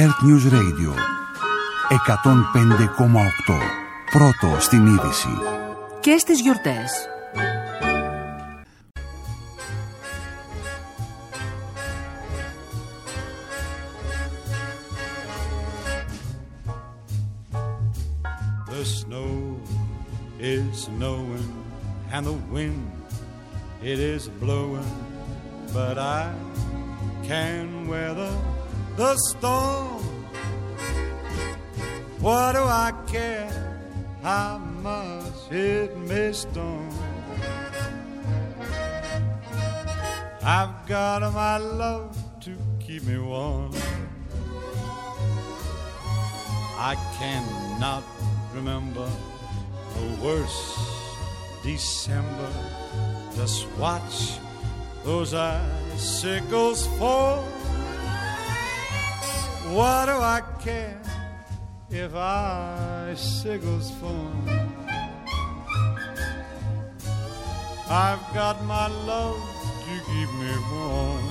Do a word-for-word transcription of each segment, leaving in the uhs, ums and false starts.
Alert News Radio εκατόν πέντε κόμμα οκτώ. Πρώτο στην είδηση. Και στις γιορτές. The snow is snowing and the wind it is blowing, but I can weather the storm. What do I care how much it may storm? I've got my love to keep me warm. I cannot remember the worst December. Just watch those icicles fall. What do I care if icicles fall? I've got my love to keep me warm.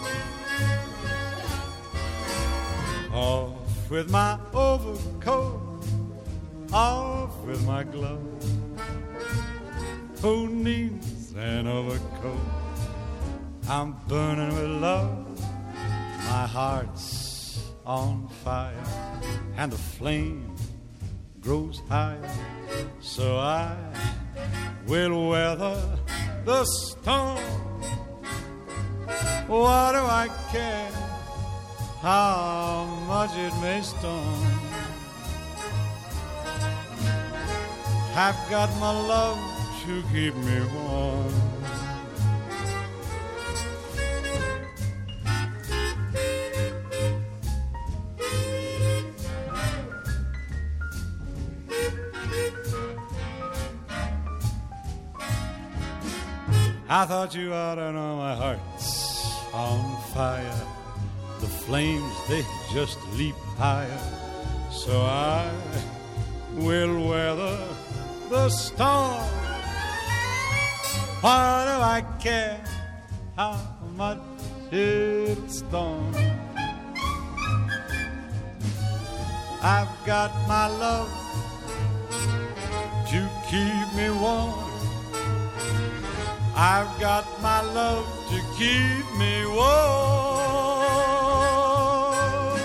Off with my overcoat, off with my gloves. Who needs an overcoat? I'm burning with love. My heart's on fire and the flame grows higher, so I will weather the storm. What do I care how much it may storm? I've got my love to keep me warm. I thought you ought to know my heart's on fire. The flames, they just leap higher, so I will weather the storm. Why do I care how much it storms? I've got my love to keep me warm. I've got my love to keep me warm.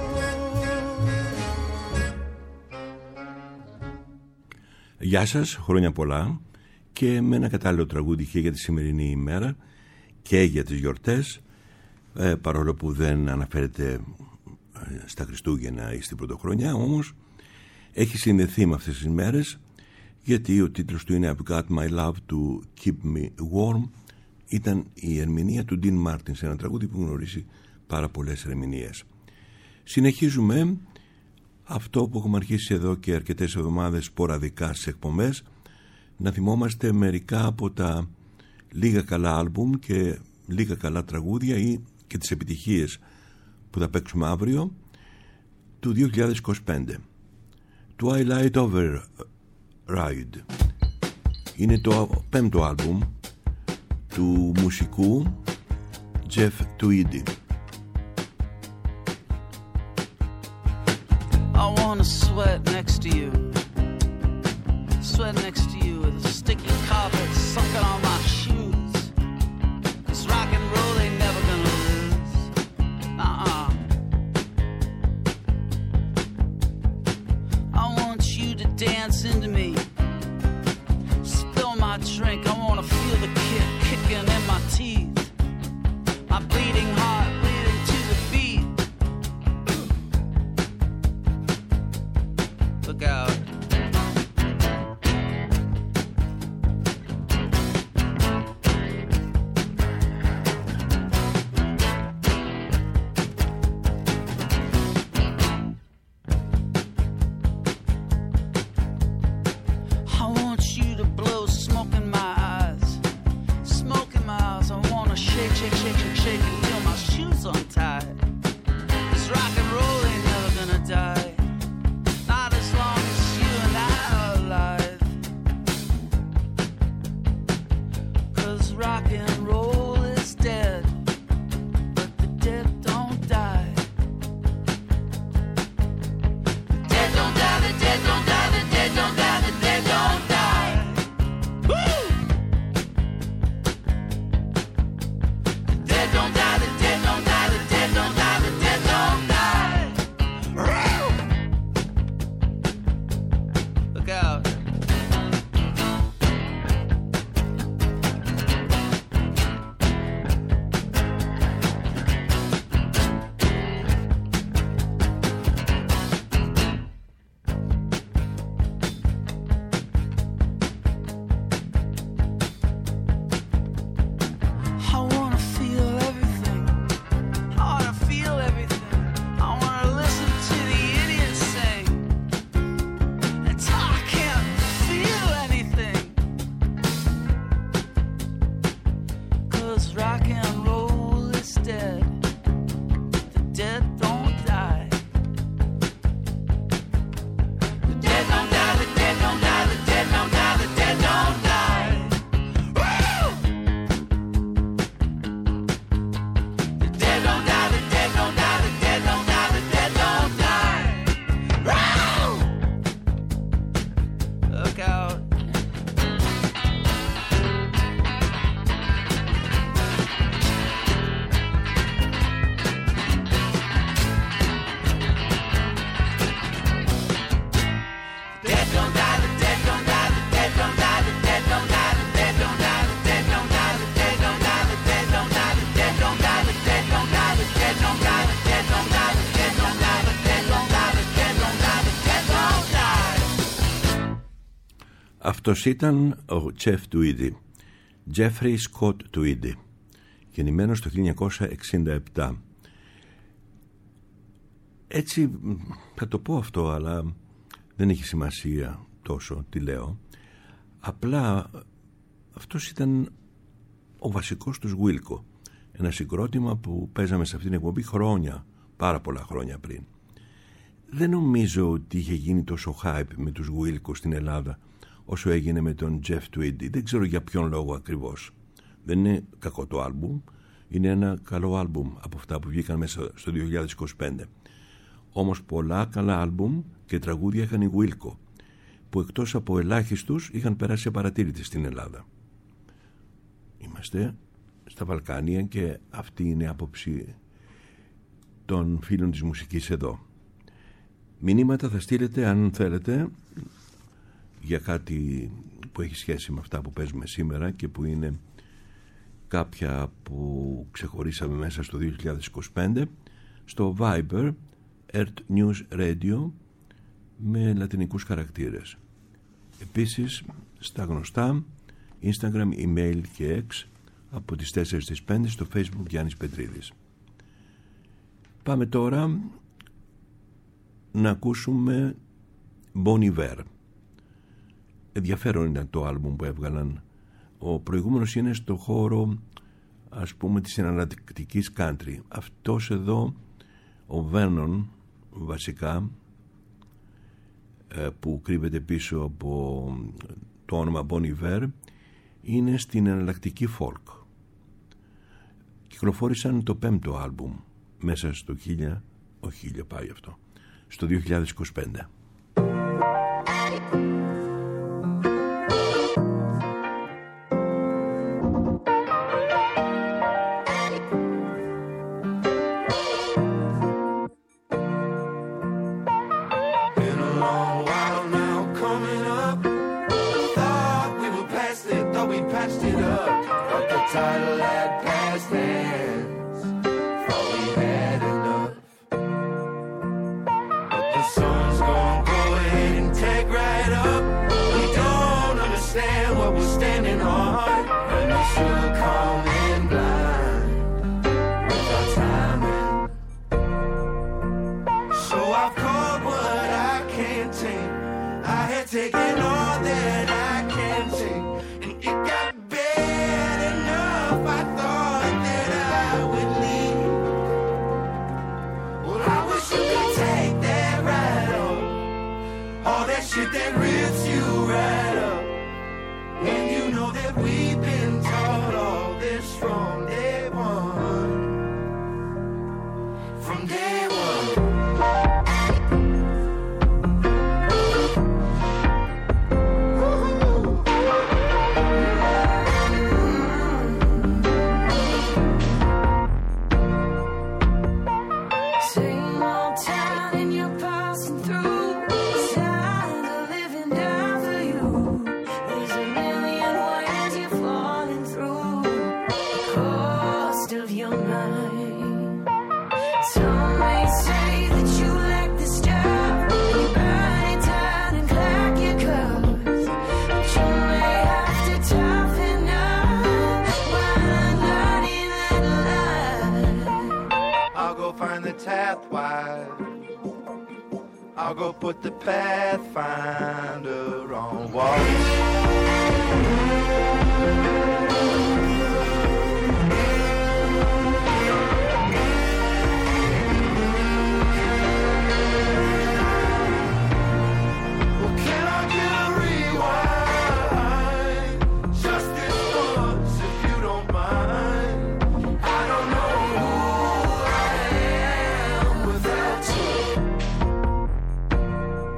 Γεια σας, χρόνια πολλά και με ένα κατάλληλο τραγούδι και για τη σημερινή ημέρα και για τις γιορτές, ε, παρόλο που δεν αναφέρεται στα Χριστούγεννα ή στην Πρωτοχρονιά, όμως έχει συνδεθεί με αυτές τις μέρες, γιατί ο τίτλος του είναι I've got my love to keep me warm. Ήταν η ερμηνεία του Dean Martin σε ένα τραγούδι που γνωρίζει πάρα πολλές ερμηνείες. Συνεχίζουμε αυτό που έχουμε αρχίσει εδώ και αρκετές εβδομάδες σποραδικά στις εκπομπές, να θυμόμαστε μερικά από τα λίγα καλά άλμπουμ και λίγα καλά τραγούδια ή και τις επιτυχίες που θα παίξουμε αύριο του δύο χιλιάδες είκοσι πέντε. Twilight Over Ride είναι το πέμπτο άλμπουμ του μουσικού Jeff Tweedy. I wanna sweat next to you, sweat next to you with a sticky carpet sucking on my shoes, 'cause rock and roll ain't never gonna lose. Uh-uh. I want you to dance into me, spill my drink, I wanna feel the kick kicking in my teeth, my bleeding heart bleeding to the beat. Look out. Αυτός ήταν ο Jeff Tweedy, Jeffrey Scott Tweedy, γεννημένος το χίλια εννιακόσια εξήντα επτά. Έτσι θα το πω αυτό, αλλά δεν έχει σημασία τόσο τι λέω. Απλά αυτός ήταν ο βασικός τους Wilco, ένα συγκρότημα που παίζαμε σε αυτήν την εκπομπή χρόνια, πάρα πολλά χρόνια πριν. Δεν νομίζω ότι είχε γίνει τόσο hype με τους Wilco στην Ελλάδα όσο έγινε με τον Jeff Tweedy. Δεν ξέρω για ποιον λόγο ακριβώς. Δεν είναι κακό το άλμπουμ, είναι ένα καλό άλμπουμ από αυτά που βγήκαν μέσα στο δύο χιλιάδες είκοσι πέντε. Όμως πολλά καλά άλμπουμ και τραγούδια είχαν οι Wilco, που εκτός από ελάχιστους είχαν περάσει απαρατήρητοι στην Ελλάδα. Είμαστε στα Βαλκάνια και αυτή είναι η άποψη των φίλων της μουσικής εδώ. Μηνύματα θα στείλετε αν θέλετε για κάτι που έχει σχέση με αυτά που παίζουμε σήμερα και που είναι κάποια που ξεχωρίσαμε μέσα στο δύο χιλιάδες είκοσι πέντε στο Viber Earth News Radio με λατινικούς χαρακτήρες. Επίσης στα γνωστά Instagram, email και X από τις τέσσερις στις πέντε στο Facebook Γιάννης Πετρίδης. Πάμε τώρα να ακούσουμε Bon Iver. Ενδιαφέρον ήταν το άλμπουμ που έβγαλαν. Ο προηγούμενος είναι στο χώρο, ας πούμε, της εναλλακτικής country. Αυτός εδώ ο Vernon βασικά, που κρύβεται πίσω από το όνομα Bon Iver, είναι στην εναλλακτική folk. Κυκλοφόρησαν το πέμπτο άλμπουμ μέσα στο χίλια, όχι χίλια πάει αυτό, στο δύο χιλιάδες είκοσι πέντε.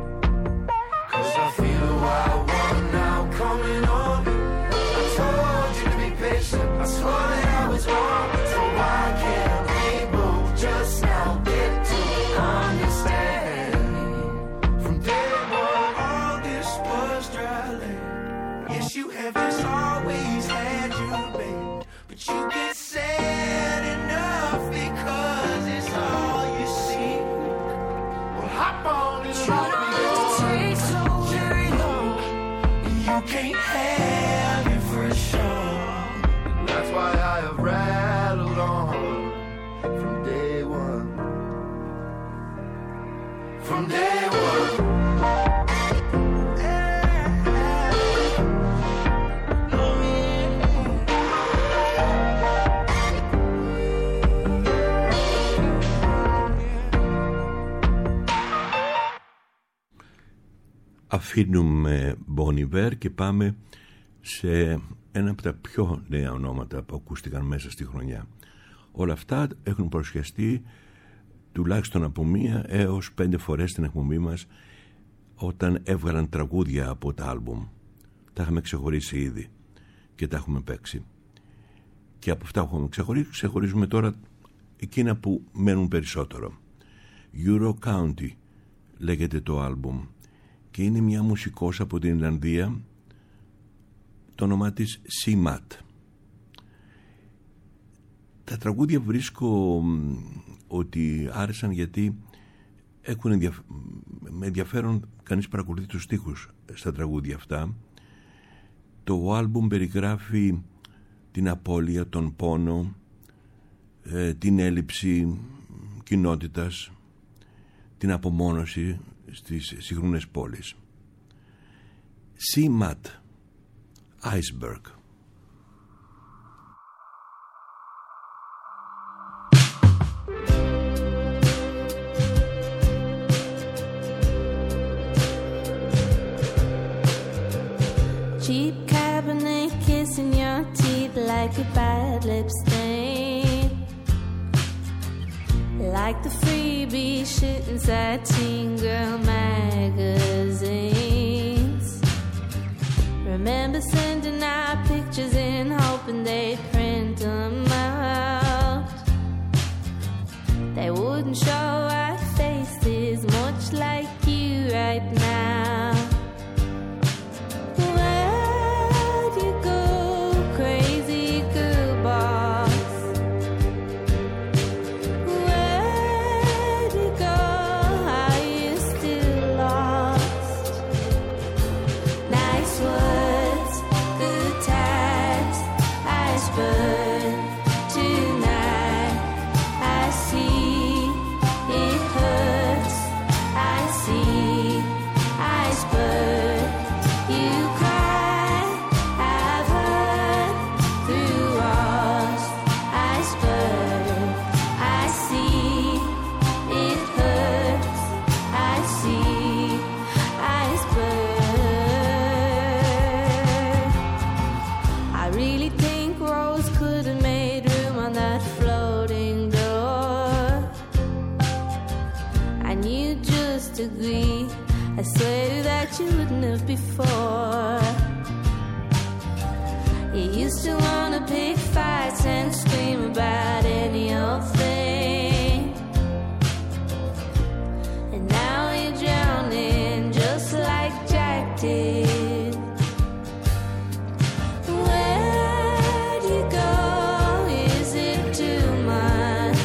I feel I want now coming on. I told from day one. Αφήνουμε Bon Iver και πάμε σε ένα από τα πιο νέα ονόματα που ακούστηκαν μέσα στη χρονιά. Όλα αυτά έχουν παρουσιαστεί τουλάχιστον από μία έως πέντε φορές στην εκπομπή μας όταν έβγαλαν τραγούδια από τα άλμπουμ. Τα είχαμε ξεχωρίσει ήδη και τα έχουμε παίξει. Και από αυτά που έχουμε ξεχωρίσει, ξεχωρίζουμε τώρα εκείνα που μένουν περισσότερο. Euro County λέγεται το άλμπουμ και είναι μια μουσικός από την Ιρλανδία, το όνομά της C-Mat. Τα τραγούδια βρίσκω ότι άρεσαν γιατί έχουν ενδιαφ... με ενδιαφέρον κανείς παρακολουθεί τους στίχους στα τραγούδια αυτά. Το άλμπουμ περιγράφει την απώλεια, τον πόνο, ε, την έλλειψη κοινότητας, την απομόνωση στις σύγχρονες πόλεις. C-Mat, Iceberg. Cheap Cabernet kissing your teeth like a bad lip stain, like the freebie shit inside Teen Girl magazines. Remember sending our pictures in, hoping they'd print them out. They wouldn't show our faces much like you right now. I swear that you wouldn't have before. You used to wanna pick fights and scream about any old thing, and now you're drowning just like Jack did. Where'd you go? Is it too much?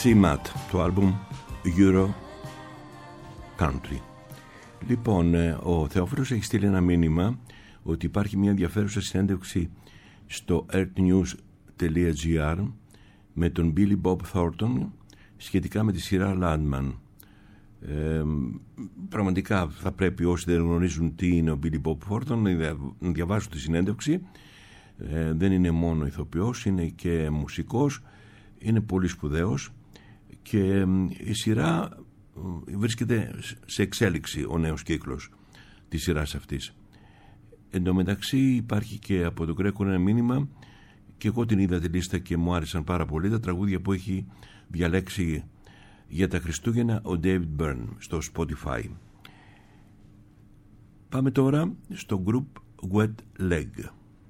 C-Mat, το άλμπουμ Euro Country. Λοιπόν, ο Θεόφιλος έχει στείλει ένα μήνυμα ότι υπάρχει μια ενδιαφέρουσα συνέντευξη στο earthnews τελεία gr με τον Billy Bob Thornton σχετικά με τη σειρά Landman. Ε, πραγματικά θα πρέπει όσοι δεν γνωρίζουν τι είναι ο Billy Bob Thornton να διαβάσουν τη συνέντευξη. Ε, δεν είναι μόνο ηθοποιός, είναι και μουσικός, είναι πολύ σπουδαίος και ε, η σειρά ε, βρίσκεται σε εξέλιξη, ο νέος κύκλος της σειράς αυτής. Εν τω μεταξύ υπάρχει και από τον Γκρέκο ένα μήνυμα και εγώ την είδα τη λίστα και μου άρεσαν πάρα πολύ τα τραγούδια που έχει διαλέξει για τα Χριστούγεννα ο David Byrne στο Spotify. Πάμε τώρα στο group Wet Leg.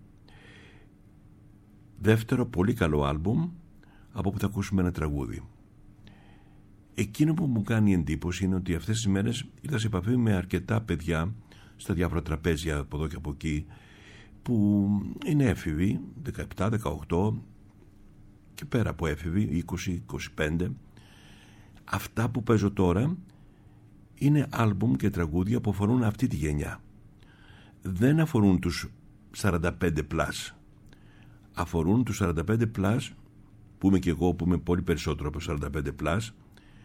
Δεύτερο πολύ καλό άλμπουμ από που θα ακούσουμε ένα τραγούδι. Εκείνο που μου κάνει εντύπωση είναι ότι αυτές τις μέρες ήρθα σε επαφή με αρκετά παιδιά στα διάφορα τραπέζια από εδώ και από εκεί που είναι έφηβοι, δεκαεπτά, δεκαοκτώ και πέρα από έφηβοι, είκοσι, είκοσι πέντε. Αυτά που παίζω τώρα είναι άλμπουμ και τραγούδια που αφορούν αυτή τη γενιά. Δεν αφορούν τους σαράντα πέντε πλας. Αφορούν τους σαράντα πέντε πλας, που είμαι και εγώ που είμαι πολύ περισσότερο από σαράντα πέντε πλας.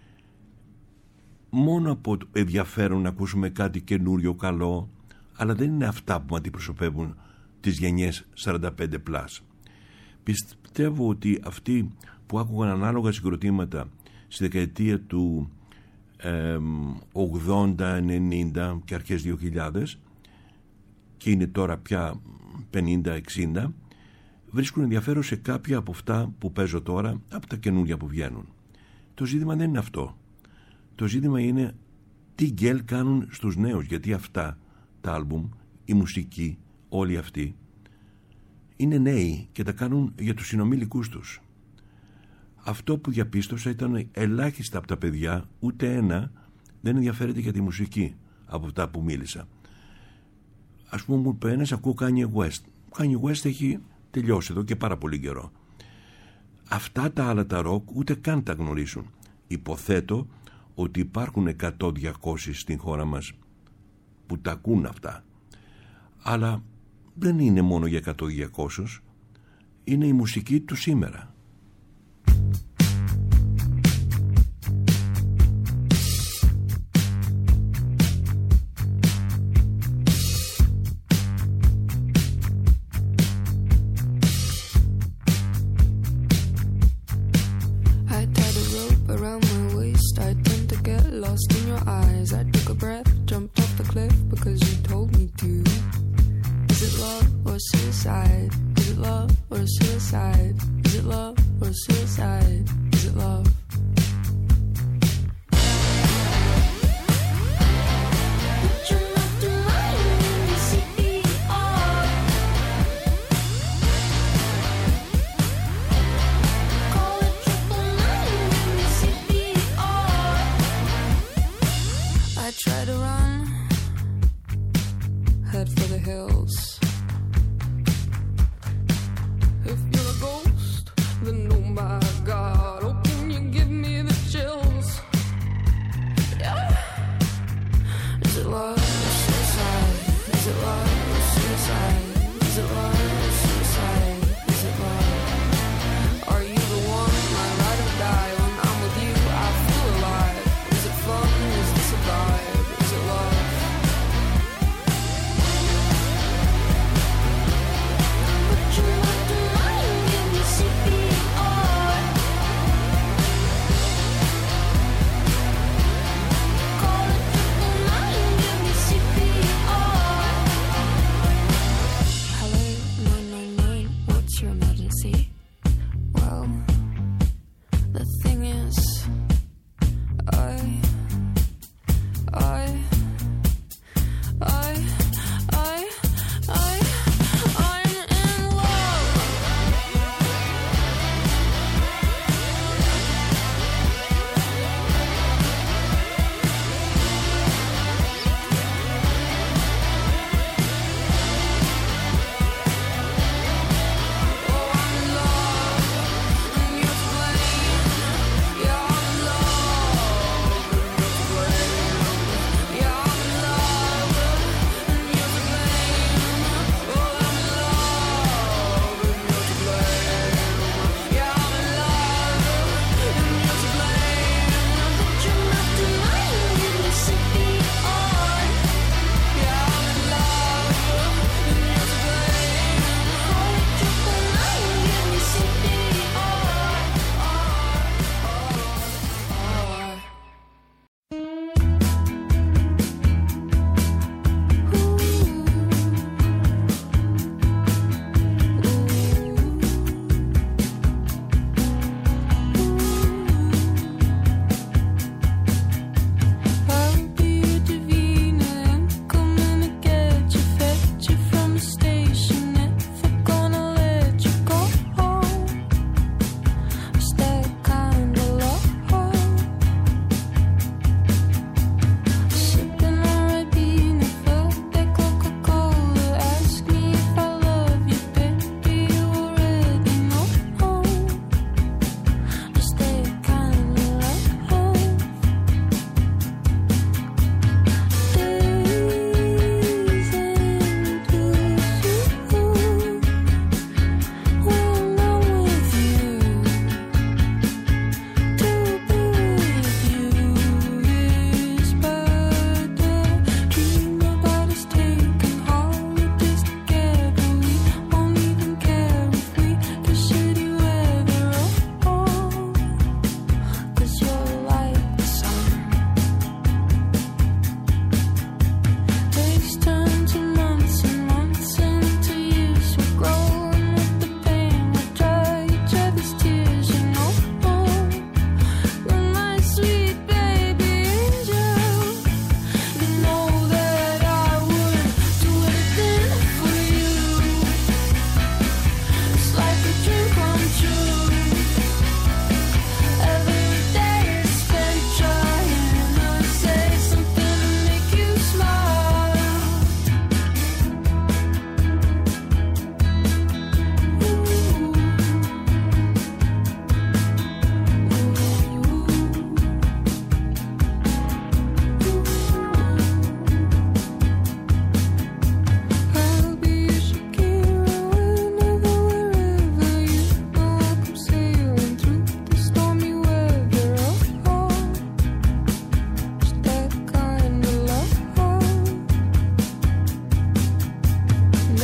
Μόνο από ενδιαφέρον να ακούσουμε κάτι καινούριο, καλό, αλλά δεν είναι αυτά που αντιπροσωπεύουν τις γενιές σαράντα πέντε πλας. Πιστεύω ότι αυτοί που άκουγαν ανάλογα συγκροτήματα στη δεκαετία του ε, ογδόντα, ενενήντα και αρχές δύο χιλιάδες και είναι τώρα πια πενήντα, εξήντα, βρίσκουν ενδιαφέρον σε κάποια από αυτά που παίζω τώρα, από τα καινούργια που βγαίνουν. Το ζήτημα δεν είναι αυτό. Το ζήτημα είναι τι γκέλ κάνουν στους νέους, γιατί αυτά τα άλμπουμ, η μουσική, όλοι αυτοί είναι νέοι και τα κάνουν για τους συνομήλικούς τους. Αυτό που διαπίστωσα ήταν ελάχιστα από τα παιδιά, ούτε ένα δεν ενδιαφέρεται για τη μουσική από αυτά που μίλησα. Ας πούμε μου είπε ένας, ακούω Kanye West. Kanye West έχει τελειώσει εδώ και πάρα πολύ καιρό. Αυτά τα άλλα τα ροκ ούτε καν τα γνωρίζουν. Υποθέτω ότι υπάρχουν εκατό διακόσιοι στην χώρα μας που τα ακούν αυτά. Αλλά δεν είναι μόνο για εκατό διακόσιους, είναι η μουσική του σήμερα. If you're a ghost, then oh my God, oh can you give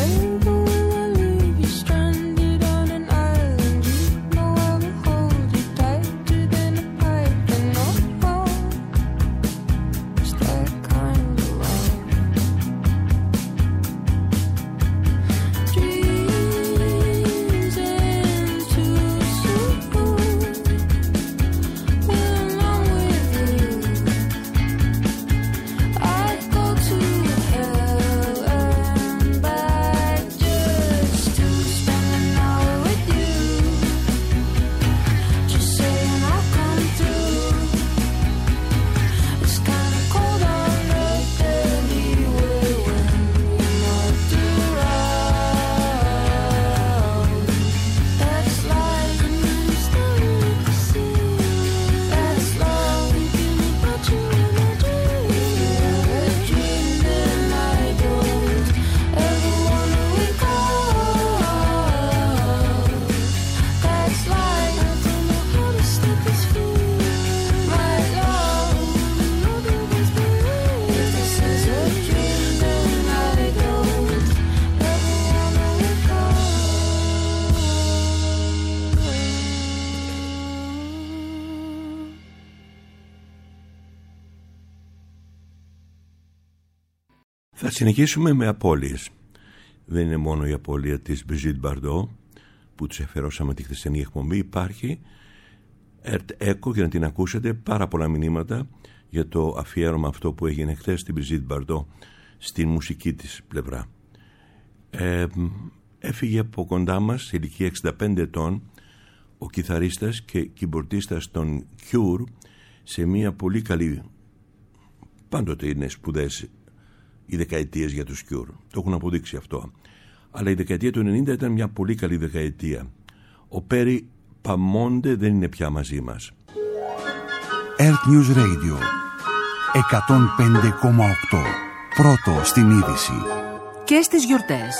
Θα συνεχίσουμε με απώλειες. Δεν είναι μόνο η απώλεια της Brigitte Bardot που τους εφερώσαμε τη χθεσινή εκπομπή. Υπάρχει Earth Echo για να την ακούσετε, πάρα πολλά μηνύματα για το αφιέρωμα αυτό που έγινε χθες στην Brigitte Bardot στην μουσική της πλευρά. Ε, έφυγε από κοντά μας σε ηλικία εξήντα πέντε ετών ο κιθαρίστας και κιμπορτίστας των Cure, σε μια πολύ καλή, πάντοτε είναι σπουδές οι δεκαετίες για τους Cure, το έχουν αποδείξει αυτό, αλλά η δεκαετία του ενενήντα ήταν μια πολύ καλή δεκαετία. Ο Πέρι Παμόντε δεν είναι πια μαζί μας. Earth News Radio εκατόν πέντε κόμμα οκτώ, πρώτο στην είδηση. Και στις γιορτές.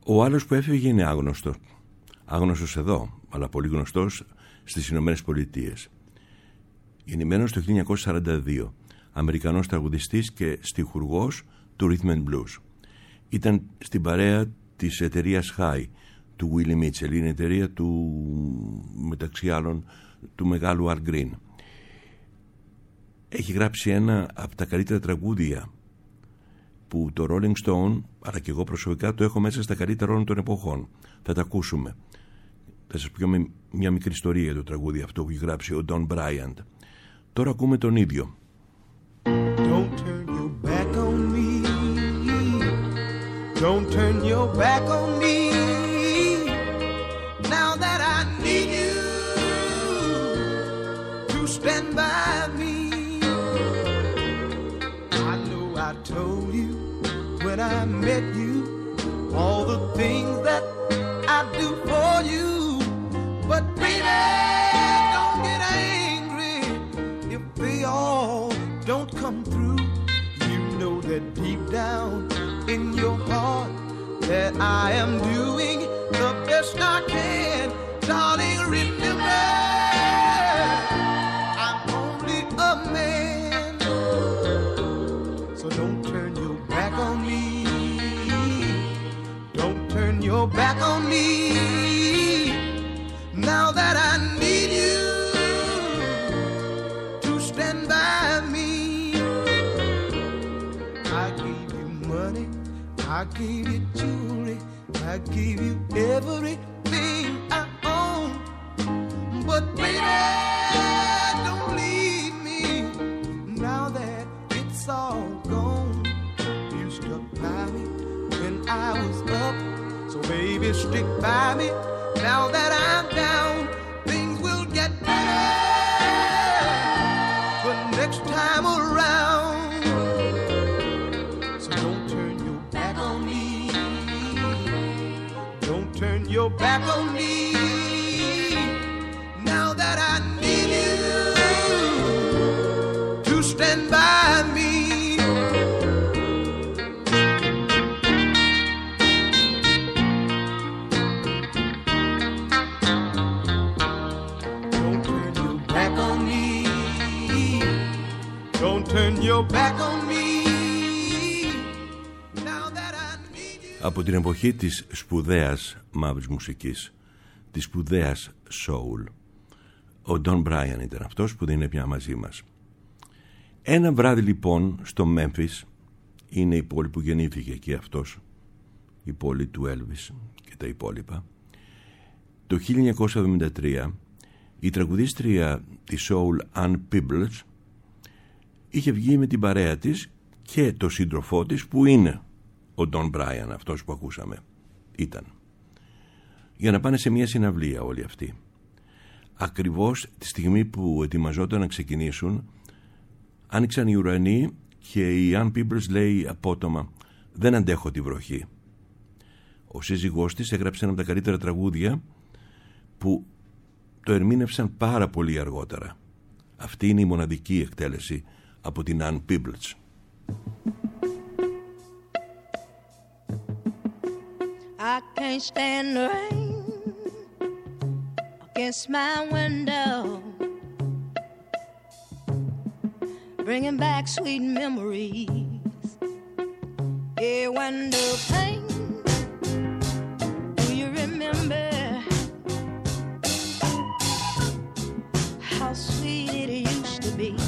Ο άλλος που έφυγε είναι άγνωστος. Άγνωστος εδώ, αλλά πολύ γνωστός στις Ηνωμένες Πολιτείες. Γεννημένος το χίλια εννιακόσια σαράντα δύο, Αμερικανός τραγουδιστής και στιχουργός του Rhythm and Blues. Ήταν στην παρέα της εταιρείας High του Willie Mitchell, είναι εταιρεία του, μεταξύ άλλων, του μεγάλου Al Green. Έχει γράψει ένα από τα καλύτερα τραγούδια που το Rolling Stone, αλλά και εγώ προσωπικά, το έχω μέσα στα καλύτερα όλων των εποχών. Θα τα ακούσουμε. Θα σας πω μια μικρή ιστορία για το τραγούδι αυτό που έχει γράψει ο Don Bryant. Τώρα ακούμε τον ίδιο. Don't turn your back on me. Don't turn your back on me. Now that I need you to stand by me. I know I told you when I met you all the things that I do for you. But baby, don't get angry if they all don't come through. You know that deep down in your heart that I am doing the best I can. Darling, remember, I'm only a man. So don't turn your back on me. Don't turn your back on me. Now that I need you to stand by me. I gave you money, I gave you jewelry, I gave you everything I own. But baby, don't leave me now that it's all gone. You stuck by me when I was up, so baby stick by me. Now that I'm down, things will get better the next time around. So don't turn your back on me. Don't turn your back on me. Now that I need you to stand by me. Turn your back on me. Now that I need you. Από την εποχή της σπουδαίας μαύρης μουσικής, της σπουδαίας soul, ο Don Bryant ήταν αυτός που δεν είναι πια μαζί μας. Ένα βράδυ λοιπόν στο Memphis, είναι η πόλη που γεννήθηκε εκεί αυτός, η πόλη του Elvis και τα υπόλοιπα, το χίλια εννιακόσια εβδομήντα τρία η τραγουδίστρια της soul Ann Peebles είχε βγει με την παρέα της και το σύντροφό της που είναι ο Don Bryant, αυτός που ακούσαμε ήταν, για να πάνε σε μια συναυλία όλοι αυτοί. Ακριβώς τη στιγμή που ετοιμαζόταν να ξεκινήσουν, άνοιξαν οι ουρανοί και η Ann Peebles λέει απότομα, δεν αντέχω τη βροχή. Ο σύζυγός της έγραψε ένα από τα καλύτερα τραγούδια που το ερμήνευσαν πάρα πολύ αργότερα. Αυτή είναι η μοναδική εκτέλεση από την Ann Peebles. I can't stand the rain against my window, bringing back sweet memories. Yeah, when the pain, do you remember how sweet it used to be?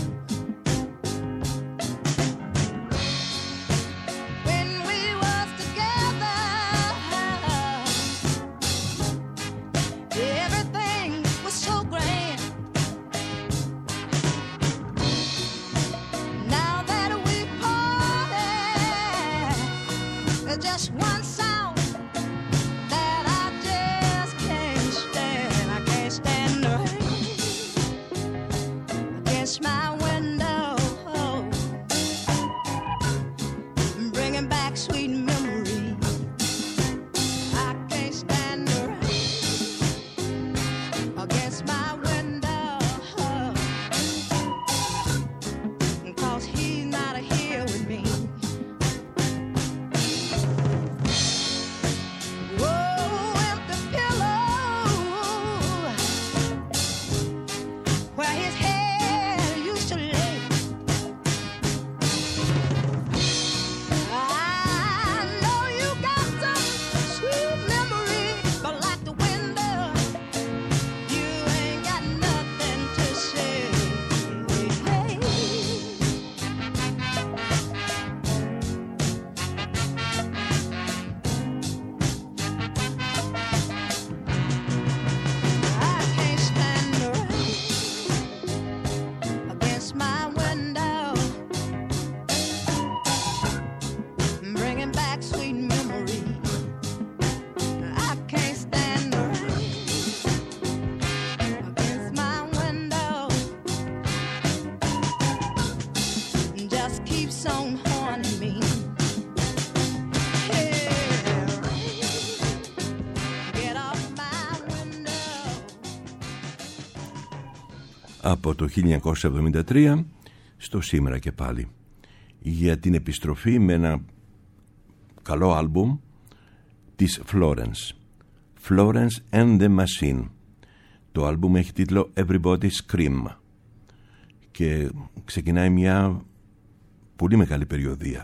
Just one από το χίλια εννιακόσια εβδομήντα τρία στο σήμερα και πάλι, για την επιστροφή με ένα καλό άλμπουμ της Florence, Florence and the Machine. Το άλμπουμ έχει τίτλο Everybody Scream και ξεκινάει μια πολύ μεγάλη περιοδία.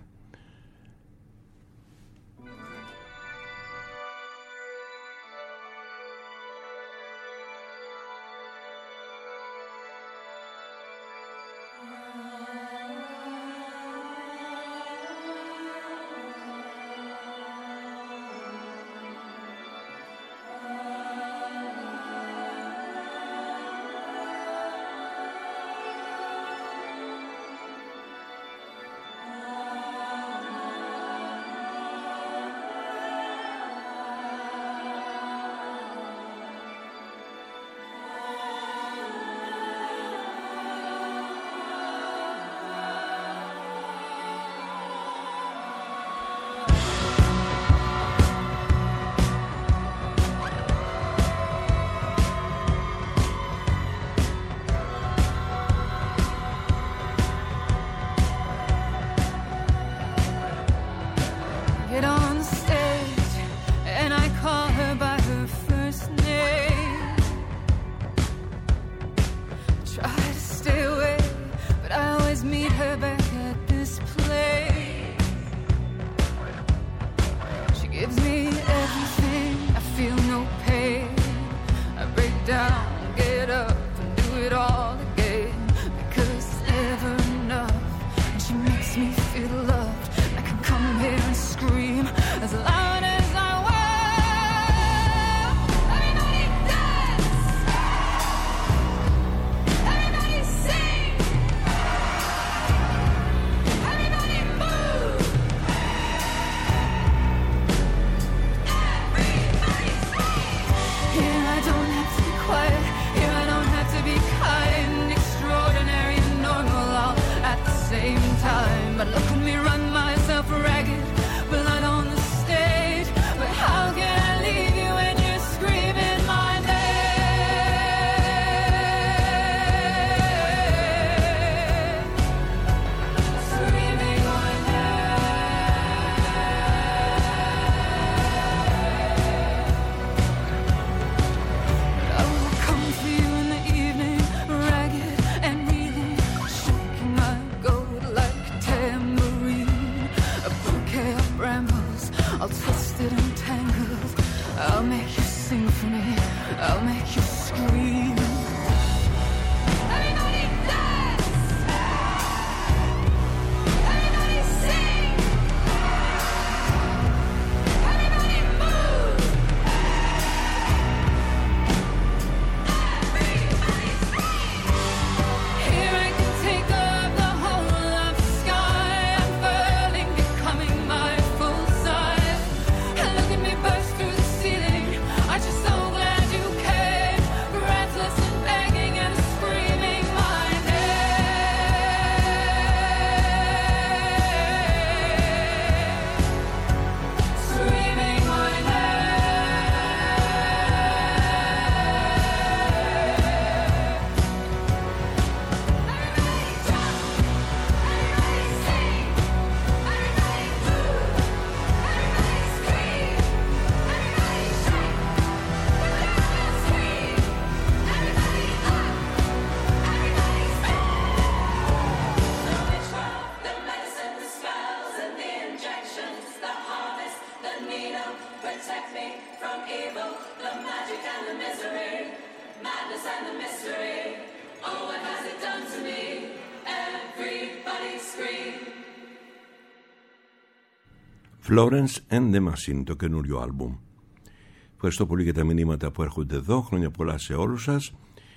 Florence and the Machine, το καινούριο άλμπουμ. Ευχαριστώ πολύ για τα μηνύματα που έρχονται εδώ. Χρόνια πολλά σε όλους σας.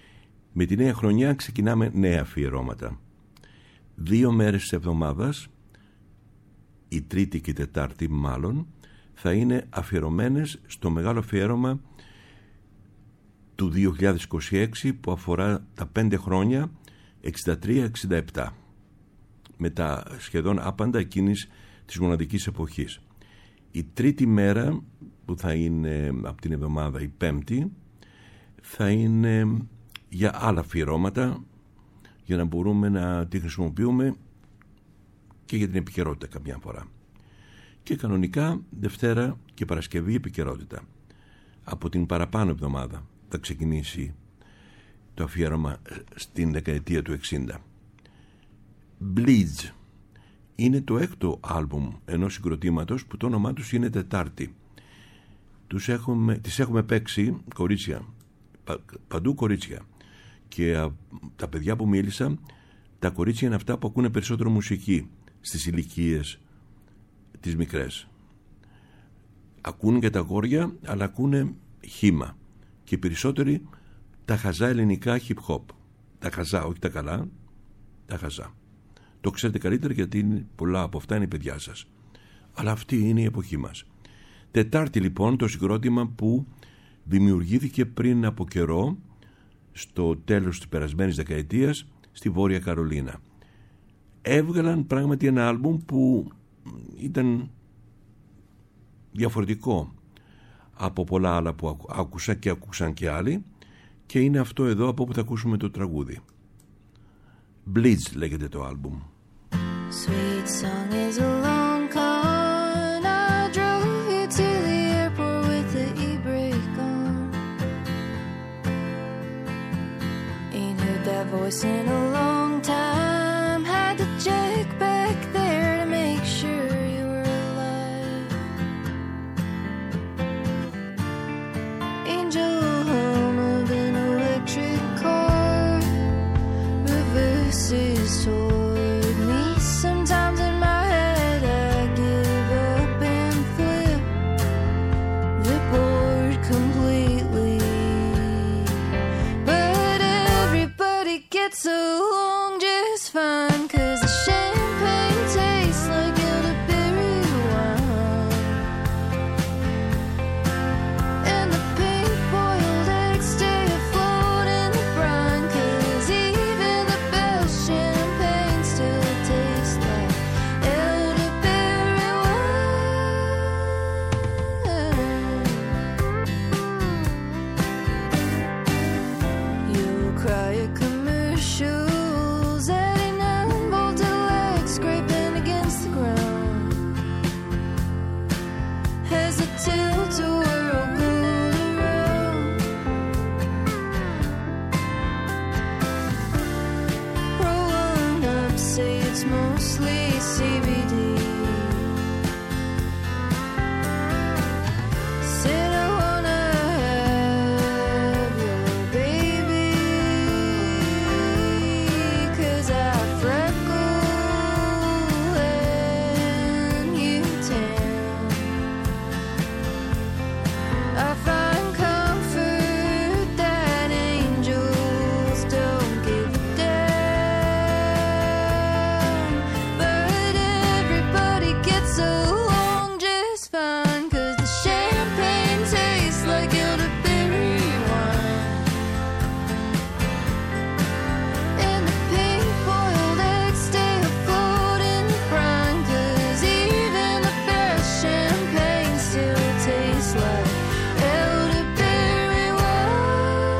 Με τη νέα χρονιά ξεκινάμε νέα αφιερώματα. Δύο μέρες της εβδομάδας, η Τρίτη και η Τετάρτη μάλλον, θα είναι αφιερωμένες στο μεγάλο αφιέρωμα του δύο χιλιάδες είκοσι έξι που αφορά τα πέντε χρόνια εξήντα τρία εξήντα επτά, με τα σχεδόν άπαντα εκείνης της μοναδικής εποχής. Η τρίτη μέρα που θα είναι από την εβδομάδα, η Πέμπτη, θα είναι για άλλα αφιερώματα, για να μπορούμε να τη χρησιμοποιούμε και για την επικαιρότητα καμιά φορά. Και κανονικά Δευτέρα και Παρασκευή επικαιρότητα. Από την παραπάνω εβδομάδα θα ξεκινήσει το αφιέρωμα στην δεκαετία του εξήντα. Bleeds είναι το έκτο άλμπουμ ενός συγκροτήματος που το όνομά τους είναι Τετάρτη. Τους έχουμε, τις έχουμε παίξει κορίτσια, πα, παντού κορίτσια, και α, τα παιδιά που μίλησα, τα κορίτσια είναι αυτά που ακούνε περισσότερο μουσική στις ηλικίες τις μικρές. Ακούνε και τα αγόρια, αλλά ακούνε χύμα, και περισσότεροι τα χαζά ελληνικά hip hop. Τα χαζά, όχι τα καλά, τα χαζά. Το ξέρετε καλύτερα, γιατί πολλά από αυτά είναι η παιδιά σας. Αλλά αυτή είναι η εποχή μας. Τετάρτη λοιπόν, το συγκρότημα που δημιουργήθηκε πριν από καιρό, στο τέλος της περασμένης δεκαετίας, στη Βόρεια Καρολίνα. Έβγαλαν πράγματι ένα άλμπουμ που ήταν διαφορετικό από πολλά άλλα που άκουσα και άκουσαν και άλλοι, και είναι αυτό εδώ από όπου θα ακούσουμε το τραγούδι. Bleeds λέγεται το άλμπουμ. Sweet song is a long con. I drove you to the airport with the e-brake on. Ain't heard that voice in a long time. Had to check back there to make sure you were alive. Angel hum of an electric car reverses toward me. Sometimes in my head I give up and flip the board completely. But everybody gets along just fine, 'cause the champagne tastes like elderberry wine, and the pink-boiled eggs stay afloat in the brine, 'cause even the best champagne still tastes like elderberry wine. You'll cry at commercials, eighty-nine volted legs scraping against the ground, as the tilt-a-whirl goes around. Roll one up, say it's mostly C B D. Said I wanna have your baby, 'cause I freckle and you tan. I find comfort that angels don't give a damn. But everybody gets along just fine, 'cause the champagne tastes like elderberry wine, and the pink-boiled eggs stay afloat in the brine, 'cause even the best champagne still tastes like elderberry wine.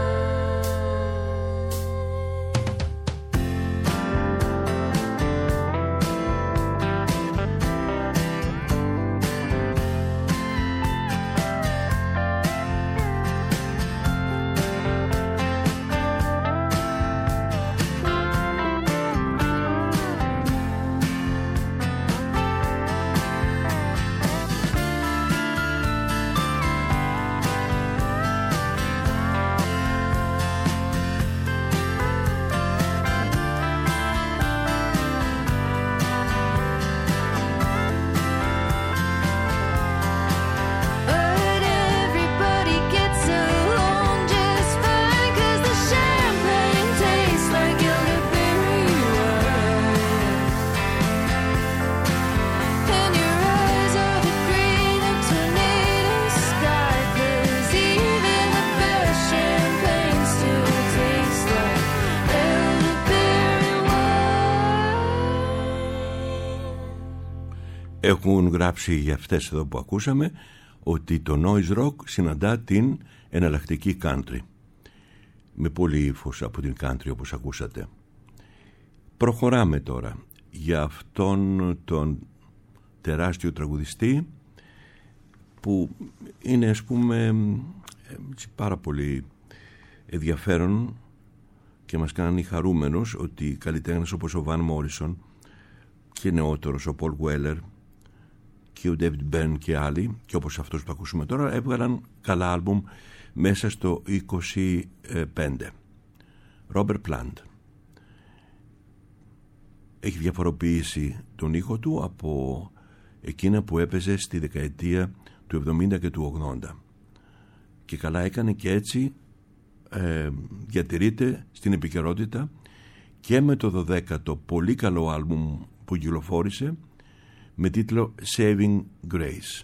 But everybody gets along just fine, 'cause the champagne tastes like elderberry wine, and your eyes are the green of tornado sky, 'cause even the best champagne still tastes like elderberry wine. Έχουν γράψει για αυτές εδώ που ακούσαμε ότι το noise rock συναντά την εναλλακτική country. με πολύ ύφος από την country όπως ακούσατε. Προχωράμε τώρα για αυτόν τον τεράστιο τραγουδιστή που είναι, ας πούμε, πάρα πολύ ενδιαφέρον και μας κάνει χαρούμενος ότι καλλιτέχνες όπως ο Βαν Μόρισον και νεότερος ο Πολ Γουέλερ και ο Ντέβιντ Μπέρν και άλλοι, και όπως αυτός που ακούσουμε τώρα, έβγαλαν καλά άλμπουμ μέσα στο είκοσι πέντε. Ρόμπερτ Πλάντ έχει διαφοροποιήσει τον ήχο του από εκείνα που έπαιζε στη δεκαετία του εβδομήντα και του ογδόντα, και καλά έκανε, και έτσι ε, διατηρείται στην επικαιρότητα και με το δωδέκατο πολύ καλό άλμπουμ που κυκλοφόρησε με τίτλο Saving Grace.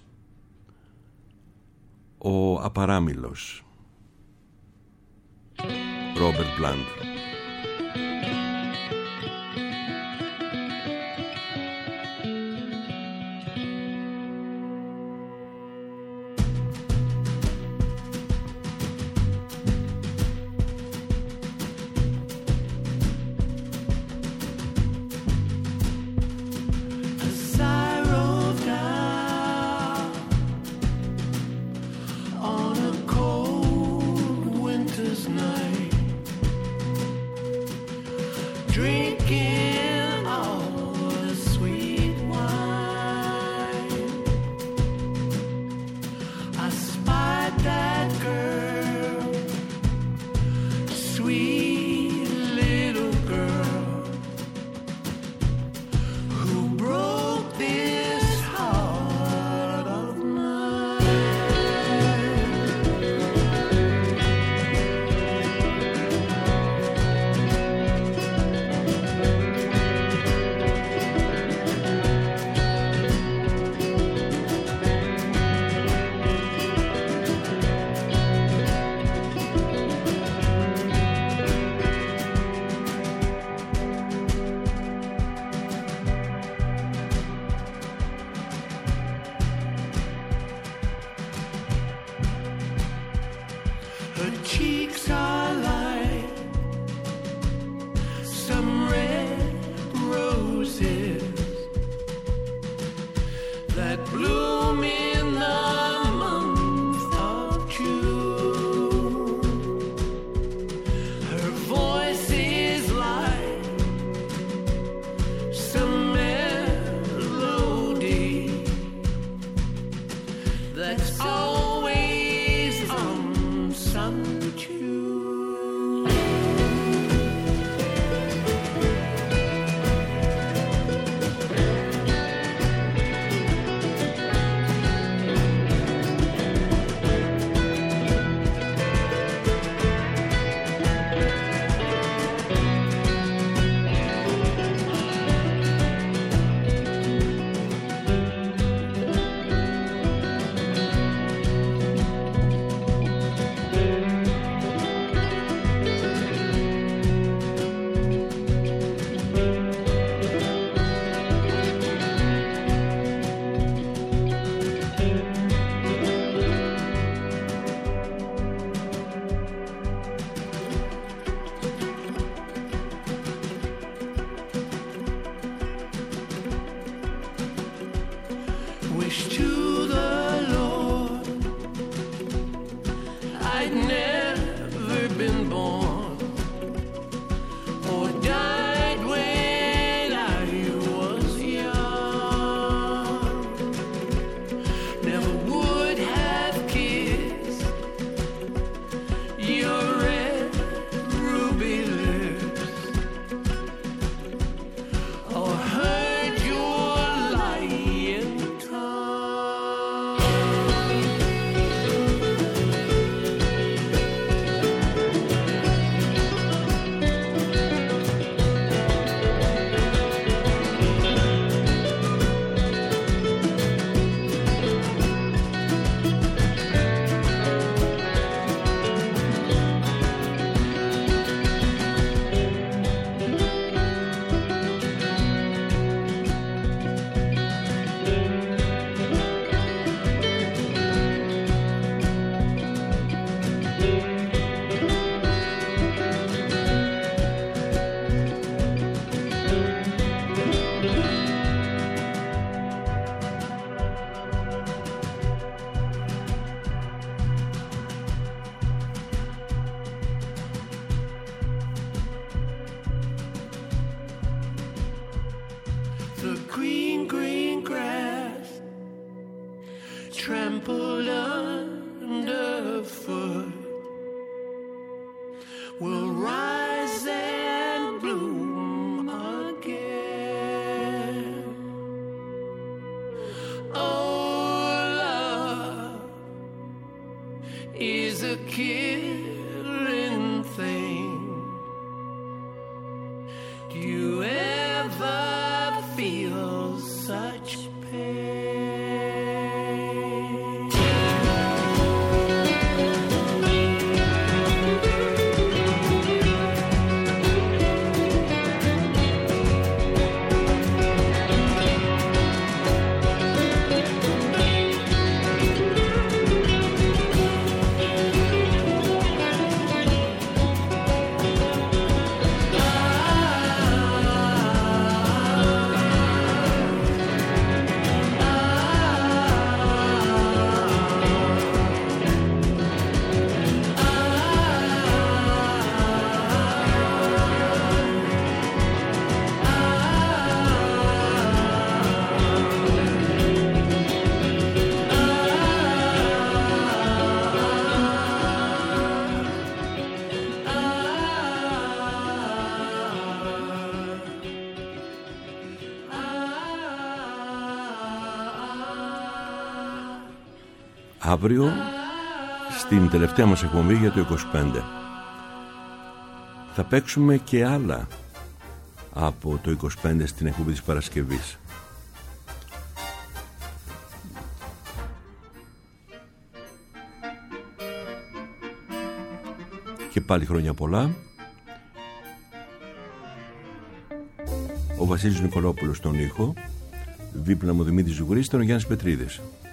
Ο απαράμιλος Ρόμπερτ Πλάντ. trampled underfoot will rise and bloom again. Oh, love is a killing thing. Do you ever feel such pain? Αύριο, στην τελευταία μας εκπομπή για το είκοσι πέντε, θα παίξουμε και άλλα από το είκοσι πέντε στην εκπομπή της Παρασκευής. Και πάλι χρόνια πολλά. Ο Βασίλης Νικολόπουλος στον ήχο, δίπλα μου Δημήτρης Ζουγρής, ήταν ο Γιάννης Πετρίδης.